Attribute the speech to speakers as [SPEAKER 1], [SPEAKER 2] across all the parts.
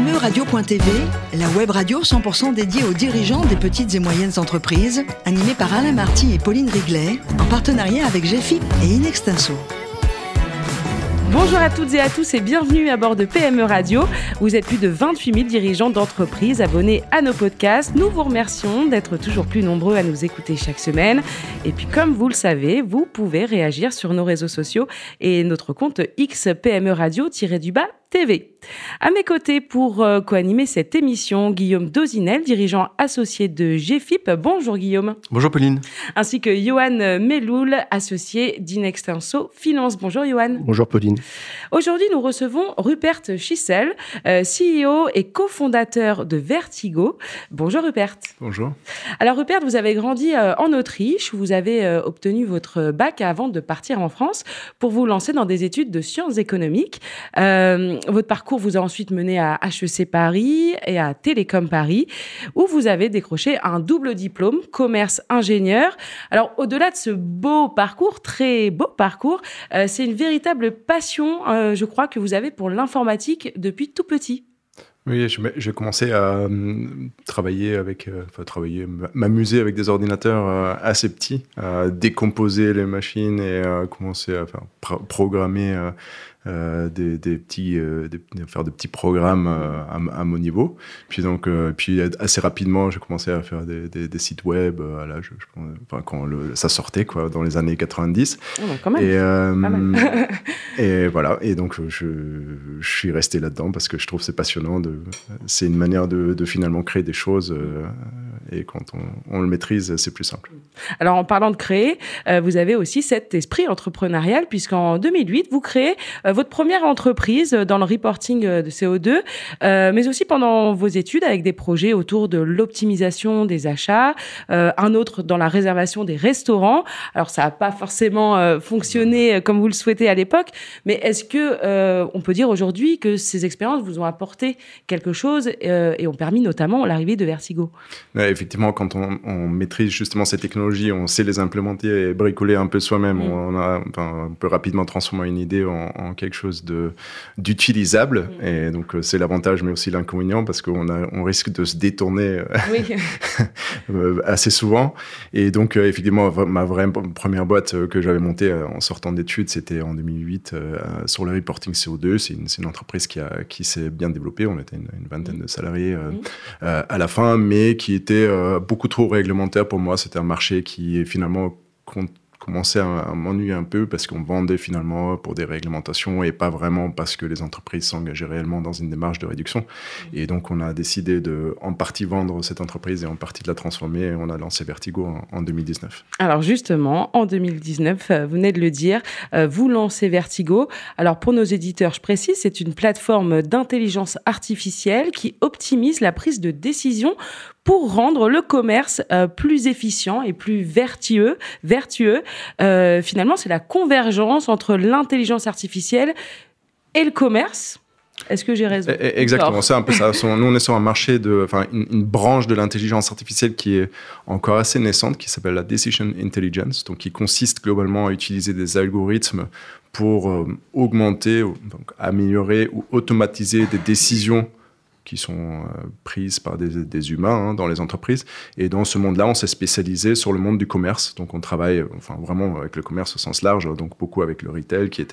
[SPEAKER 1] PMEradio.tv, la web radio 100% dédiée aux dirigeants des petites et moyennes entreprises, animée par Alain Marty et Pauline Riglet, en partenariat avec GFIP et Inextinso.
[SPEAKER 2] Bonjour à toutes et à tous et bienvenue à bord de PME Radio. Vous êtes plus de 28 000 dirigeants d'entreprises abonnés à nos podcasts. Nous vous remercions d'être toujours plus nombreux à nous écouter chaque semaine. Et puis comme vous le savez, vous pouvez réagir sur nos réseaux sociaux et notre compte X PME Radio-TV. À mes côtés pour co-animer cette émission, Guillaume Dozinel, dirigeant associé de GFIP. Bonjour Guillaume.
[SPEAKER 3] Bonjour Pauline.
[SPEAKER 2] Ainsi que Johan Meloul, associé d'Inextinso Finance. Bonjour Johan.
[SPEAKER 3] Bonjour Pauline.
[SPEAKER 2] Aujourd'hui, nous recevons Rupert Schissel, CEO et cofondateur de Vertigo. Bonjour Rupert.
[SPEAKER 3] Bonjour.
[SPEAKER 2] Alors Rupert, vous avez grandi en Autriche, où vous avez obtenu votre bac avant de partir en France pour vous lancer dans des études de sciences économiques. Votre parcours vous a ensuite mené à HEC Paris et à Télécom Paris, où vous avez décroché un double diplôme, commerce-ingénieur. Alors, au-delà de ce beau parcours, très beau parcours, c'est une véritable passion, je crois, que vous avez pour l'informatique depuis tout petit.
[SPEAKER 3] Oui, j'ai commencé à m'amuser avec des ordinateurs assez petits, à décomposer les machines et à commencer à programmer faire de petits programmes à mon niveau. Puis assez rapidement, j'ai commencé à faire des sites web à l'âge, quand ça sortait quoi, dans les années 90.
[SPEAKER 2] Oh, quand même.
[SPEAKER 3] Et voilà. Et donc je suis resté là-dedans parce que je trouve que c'est passionnant. C'est une manière de finalement créer des choses. Et quand on le maîtrise, c'est plus simple.
[SPEAKER 2] Alors, en parlant de créer, vous avez aussi cet esprit entrepreneurial, puisqu'en 2008, vous créez votre première entreprise dans le reporting de CO2, mais aussi pendant vos études avec des projets autour de l'optimisation des achats, un autre dans la réservation des restaurants. Alors, ça n'a pas forcément fonctionné comme vous le souhaitez à l'époque, mais est-ce que on peut dire aujourd'hui que ces expériences vous ont apporté quelque chose et ont permis notamment l'arrivée de Vertigo?
[SPEAKER 3] Ouais, effectivement, quand on maîtrise justement ces technologies, on sait les implémenter et bricoler un peu soi-même. On peut rapidement transformer une idée en quelque chose d'utilisable. Et donc, c'est l'avantage, mais aussi l'inconvénient, parce qu'on risque de se détourner assez souvent. Et donc, effectivement, ma vraie première boîte que j'avais montée en sortant d'études, c'était en 2008 sur le reporting CO2. C'est une entreprise qui s'est bien développée. On était une vingtaine de salariés à la fin, mais qui était beaucoup trop réglementaire pour moi. C'était un marché qui finalement commençait à m'ennuyer un peu parce qu'on vendait finalement pour des réglementations et pas vraiment parce que les entreprises s'engageaient réellement dans une démarche de réduction. Et donc, on a décidé de en partie vendre cette entreprise et en partie de la transformer. Et on a lancé Vertigo en 2019. Alors
[SPEAKER 2] justement, en 2019, vous venez de le dire, vous lancez Vertigo. Alors pour nos éditeurs, je précise, c'est une plateforme d'intelligence artificielle qui optimise la prise de décision pour rendre le commerce plus efficient et plus vertueux. Finalement, c'est la convergence entre l'intelligence artificielle et le commerce. Est-ce que j'ai raison?
[SPEAKER 3] Exactement, c'est un peu ça. Nous, on est sur un marché une branche de l'intelligence artificielle qui est encore assez naissante, qui s'appelle la Decision Intelligence, donc qui consiste globalement à utiliser des algorithmes pour augmenter, donc améliorer ou automatiser des décisions qui sont prises par des humains dans les entreprises. Et dans ce monde-là, on s'est spécialisé sur le monde du commerce. Donc, on travaille vraiment avec le commerce au sens large, donc beaucoup avec le retail, qui était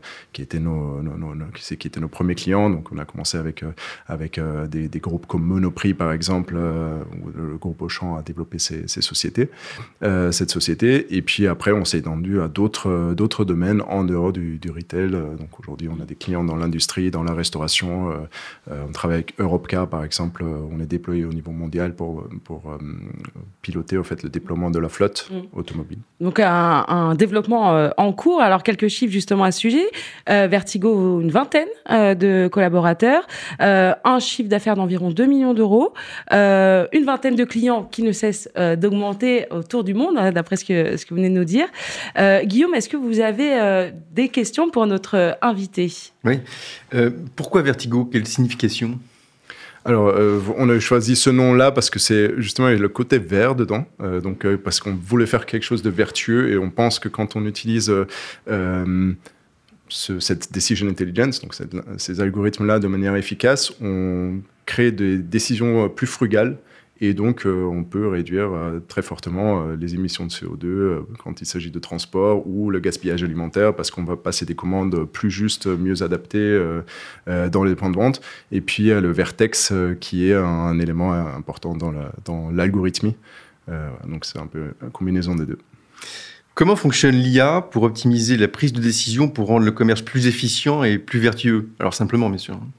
[SPEAKER 3] nos premiers clients. Donc, on a commencé avec des groupes comme Monoprix, par exemple, où le groupe Auchan a développé cette société. Et puis après, on s'est étendu à d'autres domaines en dehors du retail. Donc, aujourd'hui, on a des clients dans l'industrie, dans la restauration. On travaille avec Europcar, par exemple, on est déployé au niveau mondial pour piloter au fait, le déploiement de la flotte automobile.
[SPEAKER 2] Donc, un développement en cours. Alors, quelques chiffres justement à ce sujet. Vertigo, une vingtaine de collaborateurs, un chiffre d'affaires d'environ 2 millions d'euros, une vingtaine de clients qui ne cessent d'augmenter autour du monde, d'après ce que vous venez de nous dire. Guillaume, est-ce que vous avez des questions pour notre invité?
[SPEAKER 4] Oui. Pourquoi Vertigo? Quelle signification?
[SPEAKER 3] Alors, on a choisi ce nom-là parce que c'est justement le côté vert dedans, parce qu'on voulait faire quelque chose de vertueux et on pense que quand on utilise cette decision intelligence, donc ces algorithmes-là de manière efficace, on crée des décisions plus frugales. Et donc, on peut réduire très fortement les émissions de CO2 quand il s'agit de transport ou le gaspillage alimentaire, parce qu'on va passer des commandes plus justes, mieux adaptées dans les points de vente. Et puis, le Vertex, qui est un élément important dans l'algorithmie. Donc, c'est un peu une combinaison des deux.
[SPEAKER 4] Comment fonctionne l'IA pour optimiser la prise de décision, pour rendre le commerce plus efficient et plus vertueux? Alors, simplement, bien sûr.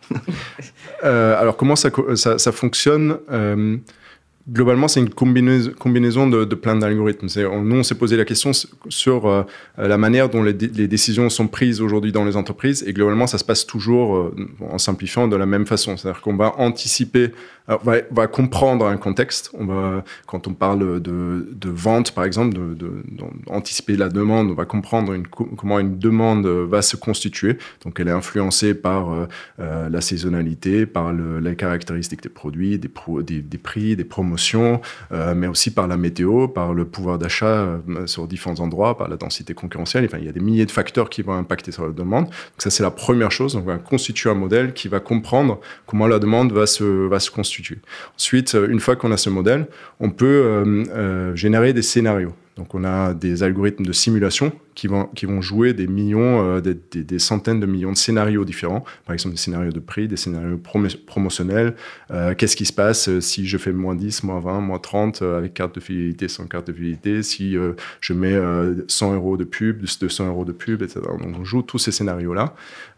[SPEAKER 3] Alors, comment ça fonctionne globalement, c'est une combinaison de plein d'algorithmes. Nous, on s'est posé la question sur la manière dont les décisions sont prises aujourd'hui dans les entreprises. Et globalement, ça se passe toujours, en simplifiant, de la même façon. C'est-à-dire qu'on va anticiper, va comprendre un contexte. Quand on parle de vente, par exemple, d'anticiper la demande, on va comprendre comment une demande va se constituer. Donc, elle est influencée par la saisonnalité, par les caractéristiques des produits, des prix, des promotions, mais aussi par la météo, par le pouvoir d'achat sur différents endroits, par la densité concurrentielle. Enfin, il y a des milliers de facteurs qui vont impacter sur la demande. Donc ça, c'est la première chose. Donc, on va constituer un modèle qui va comprendre comment la demande va se constituer. Ensuite, une fois qu'on a ce modèle, on peut générer des scénarios. Donc, on a des algorithmes de simulation qui vont jouer des millions, des centaines de millions de scénarios différents. Par exemple, des scénarios de prix, des scénarios promotionnels. Qu'est-ce qui se passe si je fais moins 10, moins 20, moins 30 avec carte de fidélité, sans carte de fidélité, si je mets 100 € de pub, 200 € de pub, etc. Donc, on joue tous ces scénarios-là.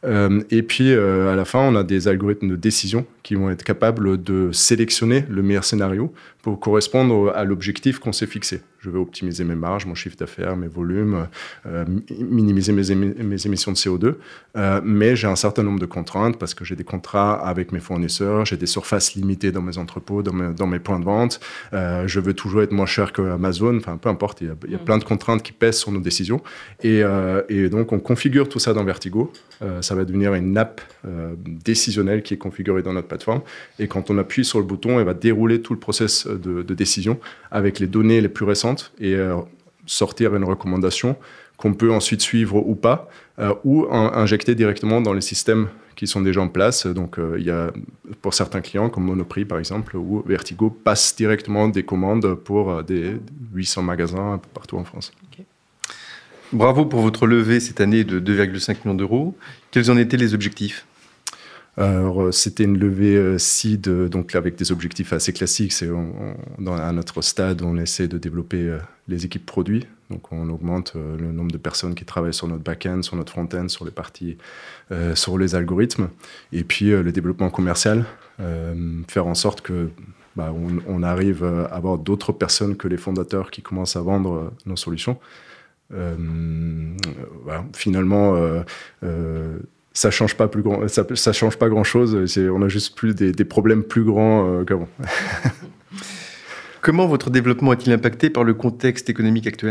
[SPEAKER 3] Et puis, à la fin, on a des algorithmes de décision qui vont être capables de sélectionner le meilleur scénario pour correspondre à l'objectif qu'on s'est fixé. Je veux optimiser mes marges, mon chiffre d'affaires, mes volumes, minimiser mes émissions de CO2, mais j'ai un certain nombre de contraintes parce que j'ai des contrats avec mes fournisseurs, j'ai des surfaces limitées dans mes entrepôts, dans mes points de vente, je veux toujours être moins cher que Amazon, enfin peu importe, il y a plein de contraintes qui pèsent sur nos décisions, et donc on configure tout ça dans Vertigo. Ça va devenir une app décisionnelle qui est configurée dans notre plateforme, et quand on appuie sur le bouton, elle va dérouler tout le process de décision avec les données les plus récentes et sortir une recommandation qu'on peut ensuite suivre ou pas, ou injecter directement dans les systèmes qui sont déjà en place. Donc, il y a pour certains clients, comme Monoprix par exemple, où Vertigo passe directement des commandes pour des 800 magasins un peu partout en France. Okay.
[SPEAKER 4] Bravo pour votre levée cette année de 2,5 millions d'euros. Quels en étaient les objectifs ?
[SPEAKER 3] Alors, c'était une levée seed, donc avec des objectifs assez classiques. À notre stade, on essaie de développer les équipes produits. Donc, on augmente le nombre de personnes qui travaillent sur notre back-end, sur notre front-end, sur les parties, sur les algorithmes. Et puis, le développement commercial, faire en sorte que on arrive à avoir d'autres personnes que les fondateurs qui commencent à vendre nos solutions. Finalement, ça change pas ça change pas grand chose. On a juste plus des problèmes plus grands qu'avant.
[SPEAKER 4] Comment votre développement est-il impacté par le contexte économique actuel ?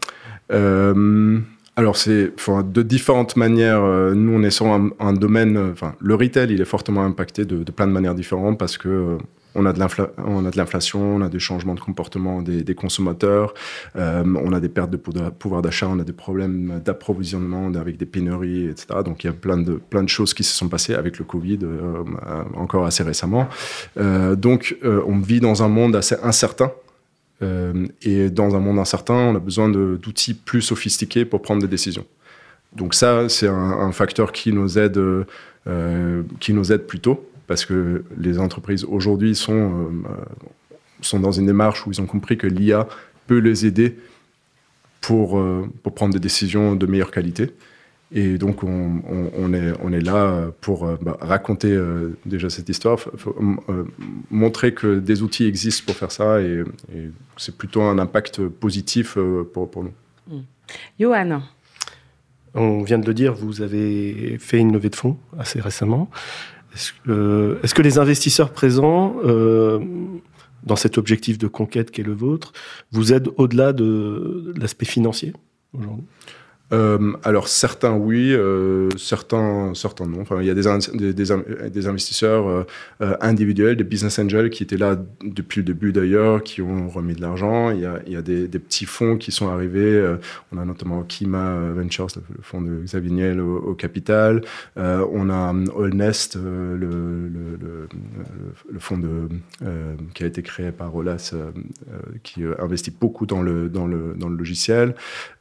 [SPEAKER 3] Alors, de différentes manières. Nous, on est sur un domaine. Le retail, il est fortement impacté de plein de manières différentes parce que on a de l'inflation, on a des changements de comportement des consommateurs, on a des pertes de pouvoir d'achat, on a des problèmes d'approvisionnement avec des pénuries, etc. Donc, il y a plein de choses qui se sont passées avec le Covid, encore assez récemment. Donc, on vit dans un monde assez incertain. Et dans un monde incertain, on a besoin d'outils plus sophistiqués pour prendre des décisions. Donc ça, c'est un facteur qui nous aide plutôt, parce que les entreprises aujourd'hui sont dans une démarche où ils ont compris que l'IA peut les aider pour prendre des décisions de meilleure qualité. Et donc, on est là pour raconter déjà cette histoire, montrer que des outils existent pour faire ça, et c'est plutôt un impact positif pour nous.
[SPEAKER 2] Johan.
[SPEAKER 5] On vient de le dire, vous avez fait une levée de fonds assez récemment. Est-ce que les investisseurs présents dans cet objectif de conquête qui est le vôtre vous aident au-delà de l'aspect financier aujourd'hui ?
[SPEAKER 3] Alors certains oui, certains non. Enfin, il y a des investisseurs individuels, des business angels qui étaient là depuis le début d'ailleurs, qui ont remis de l'argent. Il y a des petits fonds qui sont arrivés. On a notamment Kima Ventures, le fonds de Xavier Niel au capital. On a Allnest, le fonds qui a été créé par Olas, qui investit beaucoup dans le logiciel.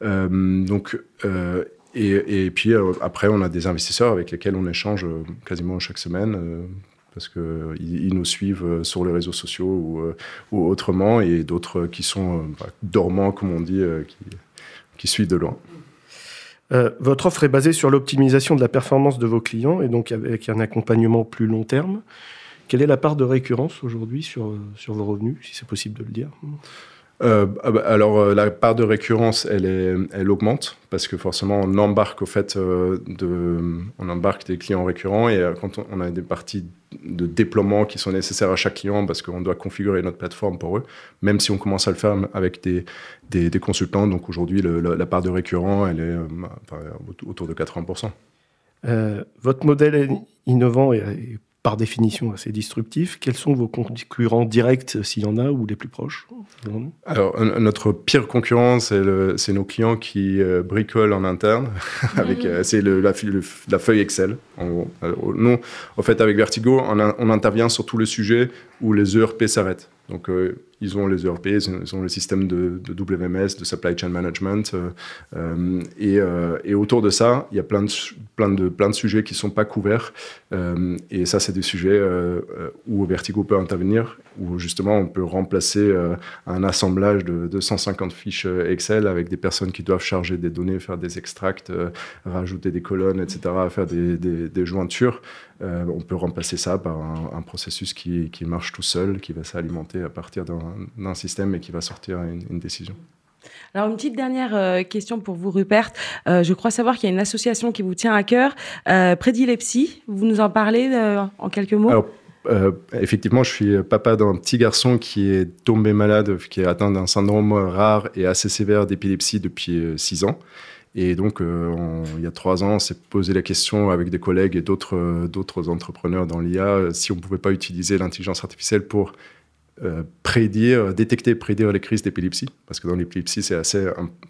[SPEAKER 3] Et puis après, on a des investisseurs avec lesquels on échange quasiment chaque semaine parce qu'ils nous suivent sur les réseaux sociaux ou autrement, et d'autres qui sont dormants, comme on dit, qui suivent de loin.
[SPEAKER 5] Votre offre est basée sur l'optimisation de la performance de vos clients et donc avec un accompagnement plus long terme. Quelle est la part de récurrence aujourd'hui sur vos revenus, si c'est possible de le dire ?
[SPEAKER 3] Alors la part de récurrence, elle augmente parce que forcément on embarque on embarque des clients récurrents, et quand on a des parties de déploiement qui sont nécessaires à chaque client parce qu'on doit configurer notre plateforme pour eux, même si on commence à le faire avec des consultants. Donc aujourd'hui la part de récurrent, elle est autour de 80%.
[SPEAKER 5] Votre modèle est innovant et par définition assez disruptif. Quels sont vos concurrents directs, s'il y en a, ou les plus proches ?
[SPEAKER 3] Alors, notre pire concurrent, c'est nos clients qui bricolent en interne. C'est la feuille Excel. Nous, en fait, avec Vertigo, on intervient sur tous les sujets où les ERP s'arrêtent. Donc, ils ont les ERP, ils ont le système de WMS, de Supply Chain Management. Et autour de ça, il y a plein de sujets qui ne sont pas couverts. Et ça, c'est des sujets où Vertigo peut intervenir, où justement, on peut remplacer un assemblage de 150 fiches Excel avec des personnes qui doivent charger des données, faire des extracts, rajouter des colonnes, etc., faire des jointures. On peut remplacer ça par un processus qui marche tout seul, qui va s'alimenter à partir d'un système et qui va sortir une décision.
[SPEAKER 2] Alors, une petite dernière question pour vous, Rupert. Je crois savoir qu'il y a une association qui vous tient à cœur, Prédilepsie. Vous nous en parlez en quelques mots ?
[SPEAKER 3] Alors, effectivement, je suis papa d'un petit garçon qui est tombé malade, qui est atteint d'un syndrome rare et assez sévère d'épilepsie depuis 6 ans. Et donc, il y a 3 ans, on s'est posé la question avec des collègues et d'autres entrepreneurs dans l'IA, si on ne pouvait pas utiliser l'intelligence artificielle pour détecter et prédire les crises d'épilepsie. Parce que dans l'épilepsie, c'est assez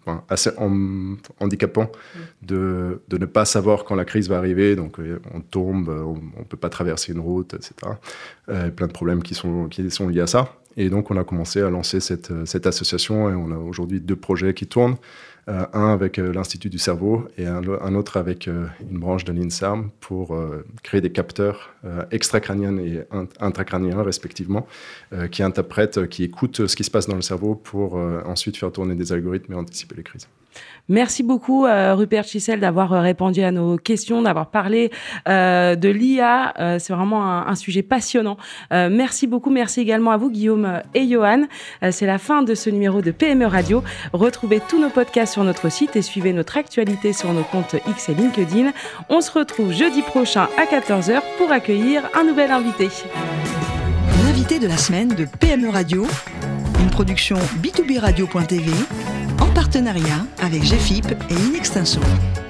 [SPEAKER 3] handicapant de ne pas savoir quand la crise va arriver. Donc, on tombe, on ne peut pas traverser une route, etc. Plein de problèmes qui sont liés à ça. Et donc, on a commencé à lancer cette association, et on a aujourd'hui 2 projets qui tournent. Un avec l'Institut du cerveau et un autre avec une branche de l'INSERM pour créer des capteurs extracrâniens et intracrâniens respectivement, qui interprètent, qui écoutent ce qui se passe dans le cerveau pour ensuite faire tourner des algorithmes et anticiper les crises.
[SPEAKER 2] Merci beaucoup, Rupert Schissel, d'avoir répondu à nos questions, d'avoir parlé de l'IA. C'est vraiment un sujet passionnant. Merci beaucoup. Merci également à vous, Guillaume et Johan. C'est la fin de ce numéro de PME Radio. Retrouvez tous nos podcasts sur notre site et suivez notre actualité sur nos comptes X et LinkedIn. On se retrouve jeudi prochain à 14h pour accueillir un nouvel invité.
[SPEAKER 1] L'invité de la semaine de PME Radio, une production B2B Radio.tv, en partenariat avec GFIP et Inextinso.